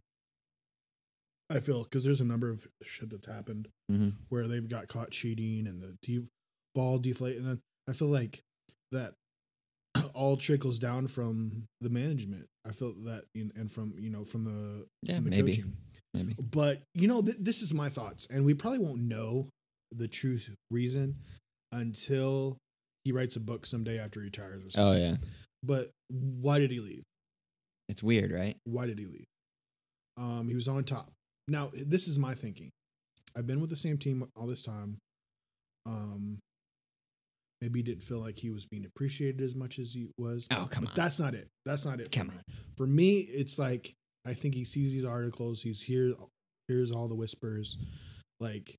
Speaker 1: I feel because there's a number of shit that's happened
Speaker 2: Mm-hmm.
Speaker 1: where they've got caught cheating and the de- ball deflate, and then I feel like that all trickles down from the management. I feel that, in, and from you know from the
Speaker 2: Yeah,
Speaker 1: from the
Speaker 2: maybe.
Speaker 1: coaching.
Speaker 2: Maybe.
Speaker 1: But you know, th- this is my thoughts, and we probably won't know the true reason until he writes a book someday after he retires or something.
Speaker 2: Oh, yeah.
Speaker 1: But why did he leave?
Speaker 2: It's weird, right?
Speaker 1: Why did he leave? Um, he was on top. Now, this is my thinking. I've been with the same team all this time. Um, maybe he didn't feel like he was being appreciated as much as he was.
Speaker 2: Oh, come
Speaker 1: but
Speaker 2: on.
Speaker 1: That's not it. That's not it. for
Speaker 2: Come
Speaker 1: me.
Speaker 2: on.
Speaker 1: For me, it's like I think he sees these articles. He's here. Hears all the whispers, like,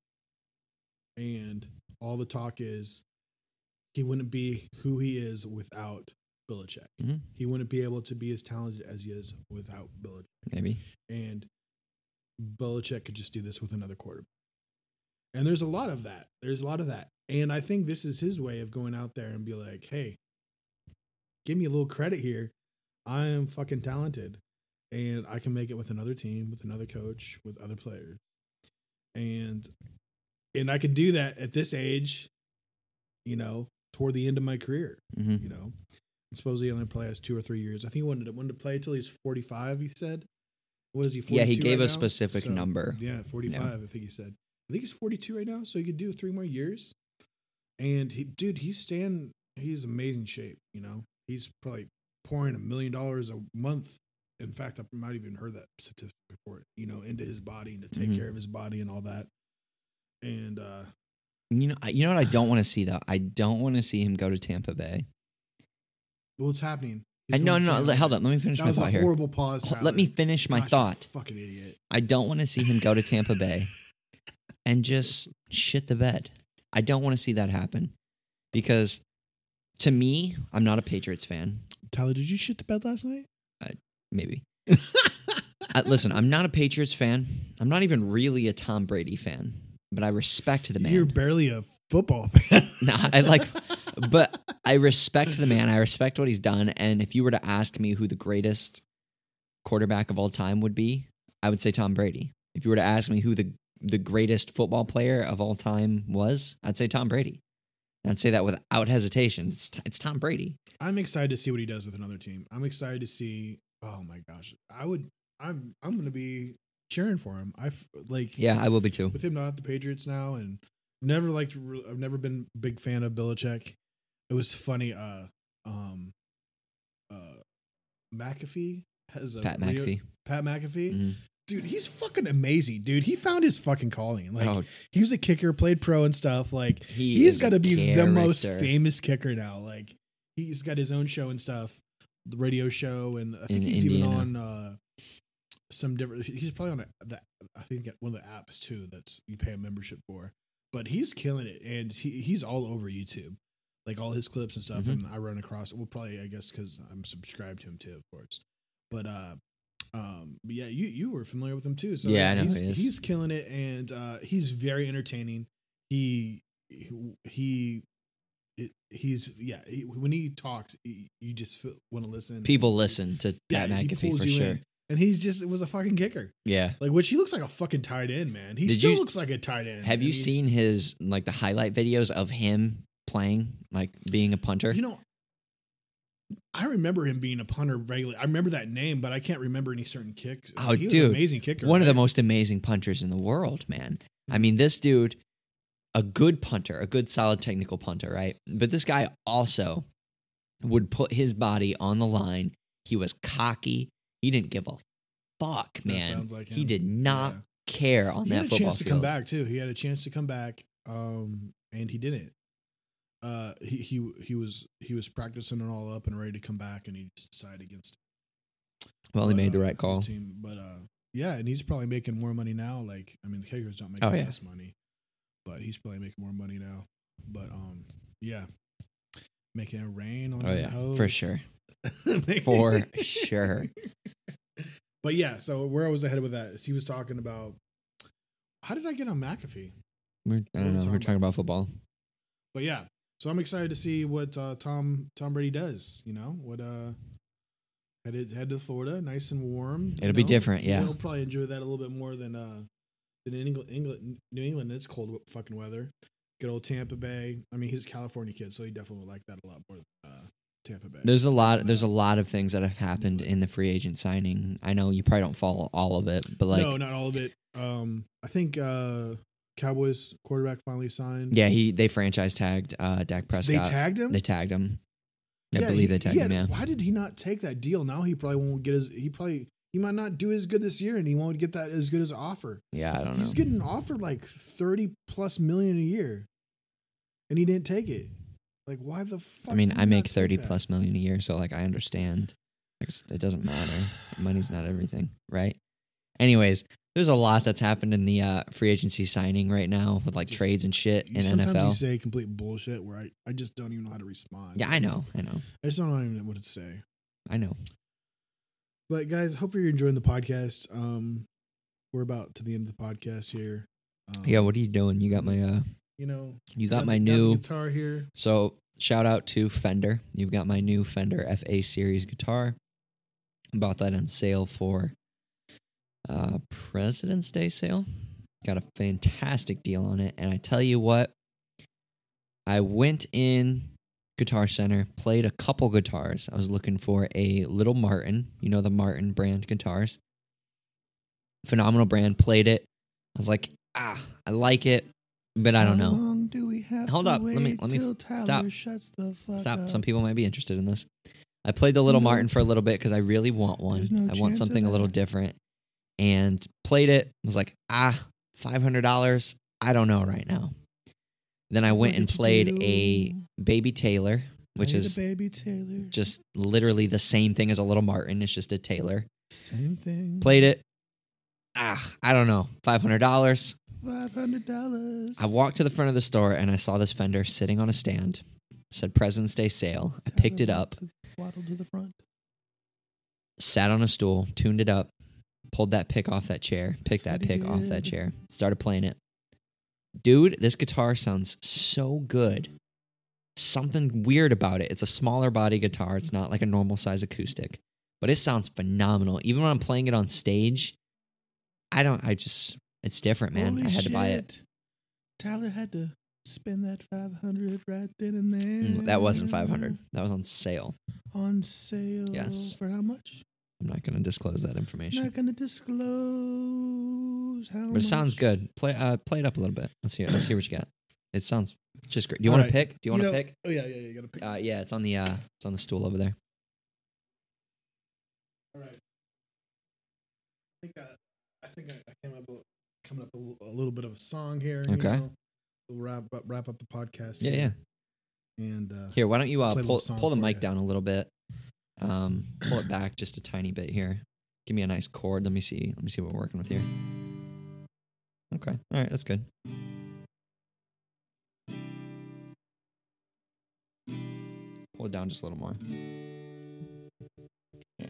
Speaker 1: and all the talk is he wouldn't be who he is without Belichick.
Speaker 2: Mhm.
Speaker 1: He wouldn't be able to be as talented as he is without Belichick.
Speaker 2: Maybe.
Speaker 1: And Belichick could just do this with another quarterback. And there's a lot of that. There's a lot of that. And I think this is his way of going out there and be like, hey, give me a little credit here. I am fucking talented. And I can make it with another team, with another coach, with other players. And and I could do that at this age, you know, toward the end of my career,
Speaker 2: Mm-hmm.
Speaker 1: you know. And supposedly he only play us two or three years. I think he wanted to, wanted to play till he's forty-five, he said. What is he,
Speaker 2: Yeah, he
Speaker 1: forty-two
Speaker 2: gave
Speaker 1: right
Speaker 2: a
Speaker 1: now?
Speaker 2: specific
Speaker 1: So,
Speaker 2: number.
Speaker 1: Yeah, forty-five,
Speaker 2: Yeah.
Speaker 1: I think he said. I think he's forty-two right now, so he could do three more years. And he, dude, he's staying, he's amazing shape, you know. He's probably pouring a million dollars a month. In fact, I might have even heard that statistic before, you know, into his body and to take
Speaker 2: Mhm.
Speaker 1: care of his body and all that. And uh
Speaker 2: You know, I- you know what I don't want to see though. I don't want to see him go to Tampa Bay.
Speaker 1: what's happening?
Speaker 2: I,
Speaker 1: He's
Speaker 2: no,
Speaker 1: going
Speaker 2: no,
Speaker 1: to
Speaker 2: no.
Speaker 1: Tampa
Speaker 2: Hold
Speaker 1: Bay.
Speaker 2: on. Let me finish
Speaker 1: That
Speaker 2: my
Speaker 1: was
Speaker 2: thought
Speaker 1: a
Speaker 2: here.
Speaker 1: horrible pause.
Speaker 2: Hold- Let
Speaker 1: Tyler.
Speaker 2: me finish my
Speaker 1: Gosh, you
Speaker 2: thought.
Speaker 1: Fucking idiot.
Speaker 2: I don't want to see him go to Tampa Bay and just shit the bed. I don't want to see that happen because to me, I'm not a Patriots fan.
Speaker 1: Tyler, did you shit the bed last night?
Speaker 2: Maybe. I, listen, I'm not a Patriots fan. I'm not even really a Tom Brady fan, but I respect the man.
Speaker 1: You're barely a football fan.
Speaker 2: No, I like, but I respect the man. I respect what he's done. And if you were to ask me who the greatest quarterback of all time would be, I would say Tom Brady. If you were to ask me who the the greatest football player of all time was, I'd say Tom Brady. And I'd say that without hesitation. It's it's Tom Brady.
Speaker 1: I'm excited to see what he does with another team. I'm excited to see. Oh my gosh, I would. I'm. I'm going to be cheering for him. I like.
Speaker 2: Yeah, I will be too.
Speaker 1: With him not at the Patriots now, and never liked. I've never been a big fan of Belichick. It was funny. Uh, um, uh, McAfee has a
Speaker 2: Pat
Speaker 1: radio-
Speaker 2: McAfee.
Speaker 1: Pat McAfee.
Speaker 2: Mhm.
Speaker 1: Dude, he's fucking amazing, dude. He found his fucking calling. Like
Speaker 2: Oh.
Speaker 1: he was a kicker, played pro and stuff. Like
Speaker 2: He
Speaker 1: he's
Speaker 2: is
Speaker 1: got
Speaker 2: a
Speaker 1: to be the most
Speaker 2: character.
Speaker 1: famous kicker now. Like he's got his own show and stuff, the radio show, and I think
Speaker 2: In
Speaker 1: he's even
Speaker 2: Indiana.
Speaker 1: on uh, some different. He's probably on a, that. I think one of the apps too that's you pay a membership for. But he's killing it, and he he's all over YouTube, like all his clips and stuff.
Speaker 2: Mhm.
Speaker 1: And I run across. Well, probably I guess because I'm subscribed to him too, of course. But uh, um, but yeah, you you were familiar with him too. So
Speaker 2: Yeah, I know who
Speaker 1: he's,
Speaker 2: he is.
Speaker 1: he's killing it, and uh, he's very entertaining. He he. It, he's yeah. He, when he talks, he, you just want to listen.
Speaker 2: People listen to
Speaker 1: Yeah,
Speaker 2: Pat
Speaker 1: he
Speaker 2: McAfee
Speaker 1: pulls
Speaker 2: for
Speaker 1: you
Speaker 2: sure.
Speaker 1: in. And he's just it was a fucking kicker.
Speaker 2: Yeah.
Speaker 1: Like which he looks like a fucking tight end, man. He
Speaker 2: Did
Speaker 1: still
Speaker 2: you-
Speaker 1: looks like a tight end.
Speaker 2: Have
Speaker 1: and
Speaker 2: you
Speaker 1: he-
Speaker 2: seen his like the highlight videos of him playing, like being a punter?
Speaker 1: You know, I remember him being a punter regularly. I remember that name, but I can't remember any certain kick.
Speaker 2: Oh,
Speaker 1: he was an
Speaker 2: dude.
Speaker 1: amazing kicker.
Speaker 2: One of the
Speaker 1: right?
Speaker 2: most amazing punters in the world, man. I mean, this dude, a good punter, a good solid technical punter, right? But this guy also would put his body on the line. He was cocky. He didn't give a fuck,
Speaker 1: That
Speaker 2: man.
Speaker 1: sounds like
Speaker 2: He
Speaker 1: him.
Speaker 2: did not
Speaker 1: Yeah.
Speaker 2: care on
Speaker 1: He
Speaker 2: that
Speaker 1: had a
Speaker 2: football
Speaker 1: chance to
Speaker 2: field.
Speaker 1: come back too. He had a chance to come back, um, and he didn't. Uh, he he he was he was practicing it all up and ready to come back, and he just decided against it.
Speaker 2: Well, he
Speaker 1: But,
Speaker 2: made the
Speaker 1: uh,
Speaker 2: right call.
Speaker 1: team, but uh, yeah, and he's probably making more money now. Like, I mean, the Kickers don't make
Speaker 2: Oh, yeah.
Speaker 1: less money, but he's probably making more money now. But um, yeah, making it rain on
Speaker 2: Oh
Speaker 1: them
Speaker 2: yeah,
Speaker 1: hoes.
Speaker 2: for sure, for sure.
Speaker 1: But yeah, so where I was ahead with that is he was talking about how did I get on McAfee?
Speaker 2: We're, I don't know. We're talking about football.
Speaker 1: But yeah, so I'm excited to see what uh, Tom Tom Brady does. You know what? Uh, headed head to Florida, nice and warm.
Speaker 2: It'll
Speaker 1: you
Speaker 2: be
Speaker 1: know?
Speaker 2: different, yeah.
Speaker 1: He'll probably enjoy that a little bit more than uh than in England, England, New England. It's cold fucking weather. Good old Tampa Bay. I mean, he's a California kid, so he definitely would like that a lot more than uh, Tampa Bay.
Speaker 2: There's a lot. There's a lot of things that have happened in the free agent signing. I know you probably don't follow all of it, but like,
Speaker 1: no, not all of it. Um, I think uh, Cowboys quarterback finally signed.
Speaker 2: yeah, he they franchise tagged uh, Dak Prescott.
Speaker 1: They tagged him.
Speaker 2: They tagged him. I
Speaker 1: Yeah,
Speaker 2: believe
Speaker 1: he-
Speaker 2: they tagged
Speaker 1: he had-
Speaker 2: him. Yeah.
Speaker 1: Why did he not take that deal? Now he probably won't get his. He probably he might not do as good this year, and he won't get that as good as offer.
Speaker 2: Yeah, I don't know.
Speaker 1: He's getting offered like thirty plus million a year, and he didn't take it. Like, why the fuck?
Speaker 2: I mean,
Speaker 1: did
Speaker 2: I
Speaker 1: he
Speaker 2: make
Speaker 1: not take
Speaker 2: thirty
Speaker 1: that?
Speaker 2: plus million a year, so like I understand. Like, it's- it doesn't matter. Money's not everything, right? Anyways, there's a lot that's happened in the uh, free agency signing right now with like
Speaker 1: Just-
Speaker 2: trades and shit
Speaker 1: You-
Speaker 2: in
Speaker 1: Sometimes
Speaker 2: N F L.
Speaker 1: you say complete bullshit where I, I just don't even know how to respond.
Speaker 2: Yeah, I know, I know,
Speaker 1: I just don't even know what to say.
Speaker 2: I know.
Speaker 1: But guys, hope you're enjoying the podcast. Um, we're about to the end of the podcast here. Um,
Speaker 2: Yeah, what are you doing? You got my uh,
Speaker 1: you know,
Speaker 2: you got
Speaker 1: the-
Speaker 2: my
Speaker 1: the
Speaker 2: new.
Speaker 1: guitar here.
Speaker 2: So shout out to Fender. You've got my new Fender F A series guitar. Bought that on sale for uh, President's Day sale. Got a fantastic deal on it. And I tell you what, I went in Guitar Center, played a couple guitars. I was looking for a Little Martin, you know, the Martin brand guitars. Phenomenal brand, played it. I was like, ah, I like it, but I don't
Speaker 1: How
Speaker 2: know.
Speaker 1: long do we have
Speaker 2: Hold
Speaker 1: to
Speaker 2: up, let me-
Speaker 1: wait
Speaker 2: let me
Speaker 1: till
Speaker 2: f-
Speaker 1: Tyler
Speaker 2: stop.
Speaker 1: Shuts the fuck
Speaker 2: Stop.
Speaker 1: up?
Speaker 2: Some people might be interested in this. I played the Little
Speaker 1: No.
Speaker 2: Martin for a little bit because I really want one.
Speaker 1: There's no
Speaker 2: I want
Speaker 1: chance of
Speaker 2: something a little
Speaker 1: that.
Speaker 2: different. And played it. Was like, ah, five hundred dollars. I don't know right now. Then I went
Speaker 1: What
Speaker 2: and
Speaker 1: did you
Speaker 2: played
Speaker 1: do?
Speaker 2: a Baby Taylor, which
Speaker 1: Played a
Speaker 2: is
Speaker 1: baby Taylor.
Speaker 2: just literally the same thing as a Little Martin. It's just a Taylor.
Speaker 1: Same thing.
Speaker 2: Played it. Ah, I don't know. five hundred dollars.
Speaker 1: Five hundred dollars.
Speaker 2: I walked to the front of the store and I saw this Fender sitting on a stand. Said President's Day sale. I picked it up.
Speaker 1: Waddle to the front.
Speaker 2: Sat on a stool, tuned it up, pulled that pick off that chair, picked
Speaker 1: That's
Speaker 2: that
Speaker 1: what he
Speaker 2: pick off that
Speaker 1: did.
Speaker 2: chair, started playing it. Dude, this guitar sounds so good. Something weird about it. It's a smaller body guitar. It's not like a normal size acoustic, but it sounds phenomenal. Even when I'm playing it on stage, I don't, I just, it's different, man.
Speaker 1: Holy
Speaker 2: I had to buy it.
Speaker 1: shit. Tyler had to spend that five hundred right then and there.
Speaker 2: Mm, That wasn't five hundred. That was on sale.
Speaker 1: On sale.
Speaker 2: Yes.
Speaker 1: For how much?
Speaker 2: I'm not going to disclose that information.
Speaker 1: Not gonna disclose how
Speaker 2: But it sounds
Speaker 1: much.
Speaker 2: good. Play uh play it up a little bit. Let's hear let's hear what you got. It sounds just great. Do you
Speaker 1: All
Speaker 2: want to
Speaker 1: right.
Speaker 2: pick? Do you want to
Speaker 1: know-
Speaker 2: pick?
Speaker 1: Oh yeah, yeah, yeah. You gotta pick.
Speaker 2: Uh yeah, it's on the uh it's on the stool over there.
Speaker 1: All right. I think I, I think I, I came up with, coming up with a little bit of a song here. you
Speaker 2: Okay.
Speaker 1: know. We'll wrap up wrap up the podcast.
Speaker 2: Yeah,
Speaker 1: here.
Speaker 2: yeah.
Speaker 1: And uh,
Speaker 2: Here, why don't you uh
Speaker 1: Play a
Speaker 2: pull
Speaker 1: little song
Speaker 2: pull the
Speaker 1: for
Speaker 2: mic
Speaker 1: you.
Speaker 2: down a little bit. Um pull it back just a tiny bit here. Give me a nice chord. Let me see. Let me see what we're working with here. Okay. All right, that's good. Pull it down just a little more. Yeah.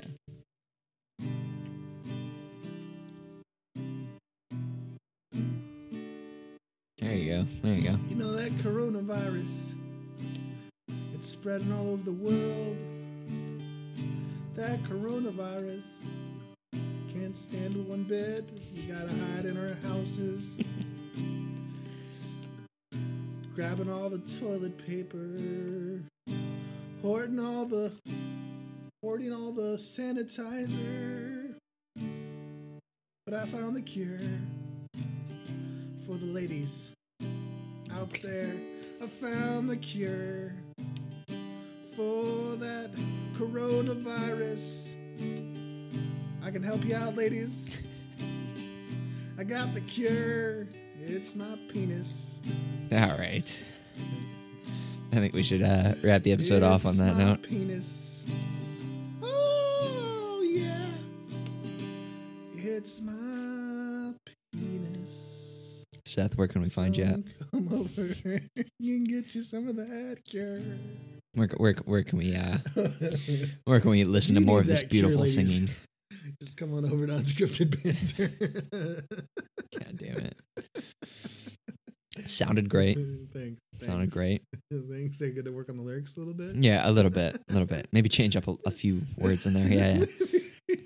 Speaker 2: There you go. There you go.
Speaker 1: you know that coronavirus, it's spreading all over the world. That coronavirus can't stand one bit. We gotta hide in our houses. Grabbing all the toilet paper, hoarding all the, hoarding all the sanitizer. But I found the cure for the ladies out there. I found the cure for that coronavirus. I can help you out, ladies. I got the cure. It's my penis.
Speaker 2: All right. I think we should uh, wrap the episode off on
Speaker 1: It's
Speaker 2: that
Speaker 1: my
Speaker 2: note.
Speaker 1: Penis. Oh yeah. It's my penis.
Speaker 2: Seth, where can we find you at?
Speaker 1: Come over. You can get you some of that cure.
Speaker 2: Where where where can we uh where can we listen
Speaker 1: You
Speaker 2: to more
Speaker 1: need
Speaker 2: of this
Speaker 1: that cure,
Speaker 2: beautiful
Speaker 1: ladies.
Speaker 2: singing?
Speaker 1: Just come on over to Unscripted Banter.
Speaker 2: God damn it! It sounded great.
Speaker 1: Thanks.
Speaker 2: Sounded
Speaker 1: thanks.
Speaker 2: great.
Speaker 1: Thanks. Say good to work on the lyrics a little bit.
Speaker 2: Yeah, a little bit, a little bit. Maybe change up a, a few words in there. Yeah, yeah.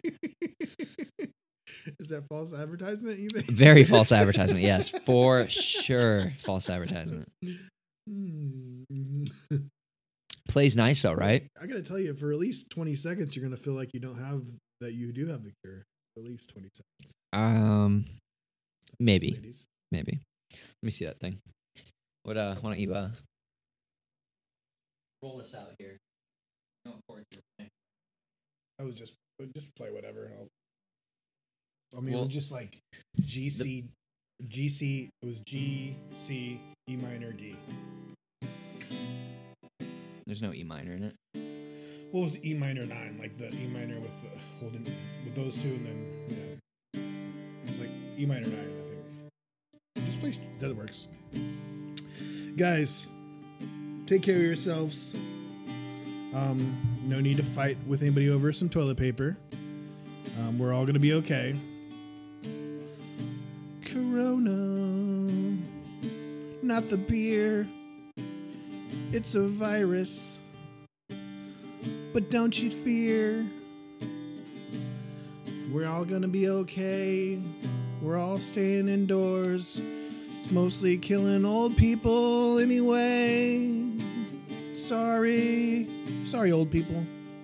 Speaker 1: Is that false advertisement, you think?
Speaker 2: Very false advertisement. Yes, for sure, false advertisement.
Speaker 1: Hmm.
Speaker 2: Plays nice though, right?
Speaker 1: I gotta tell you, for at least twenty seconds, you're gonna feel like you don't have that. You do have the cure. At least twenty seconds.
Speaker 2: Um, maybe,
Speaker 1: Ladies.
Speaker 2: maybe. Let me see that thing. What? Uh, why don't you uh roll this out here? No, of course.
Speaker 1: I was just just play whatever. I'll, I mean,
Speaker 2: Well,
Speaker 1: it was just like G C, G C. It was G C E minor D.
Speaker 2: There's no E minor in it.
Speaker 1: What was the E minor nine? Like the E minor with the holding with those two, and then yeah, it was like E minor nine. I think. Just play. That works. Guys, take care of yourselves. Um, no need to fight with anybody over some toilet paper. Um, we're all gonna be okay. Corona, not the beer. It's a virus, but don't you fear. We're all gonna be okay. We're all staying indoors. It's mostly killing old people anyway. Sorry. Sorry, old people.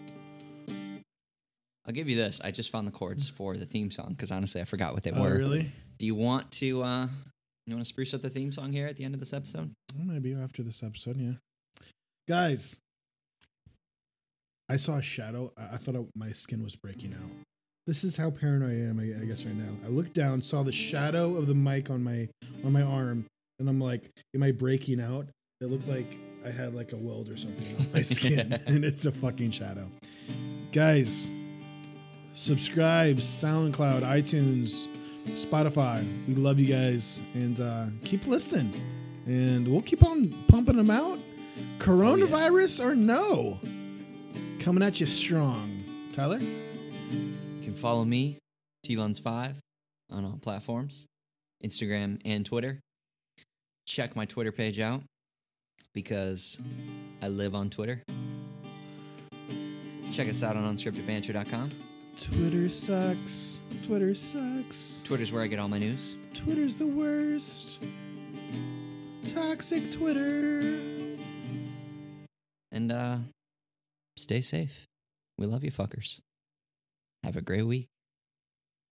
Speaker 2: I'll give you this. I just found the chords for the theme song because honestly, I forgot what they
Speaker 1: Oh,
Speaker 2: were.
Speaker 1: really?
Speaker 2: Do you want to? uh You want to spruce up the theme song here at the end of this episode?
Speaker 1: Well, maybe after this episode, yeah. Guys, I saw a shadow. I, I thought I, my skin was breaking out. This is how paranoid I am, I, I guess, right now. I looked down, saw the shadow of the mic on my on my arm, and I'm like, am I breaking out? It looked like I had like a weld or something on my skin, and it's a fucking shadow. Guys, subscribe, SoundCloud, iTunes, Spotify. We love you guys, and uh, keep listening. And we'll keep on pumping them out. Coronavirus or no, coming at you strong. Tyler?
Speaker 2: You can follow me, T Luns five, on all platforms, Instagram and Twitter. Check my Twitter page out because I live on Twitter. Check us out on unscripted banter dot com.
Speaker 1: Twitter sucks. Twitter sucks.
Speaker 2: Twitter's where I get all my news.
Speaker 1: Twitter's the worst. Toxic Twitter.
Speaker 2: And uh, stay safe. We love you fuckers. Have a great week.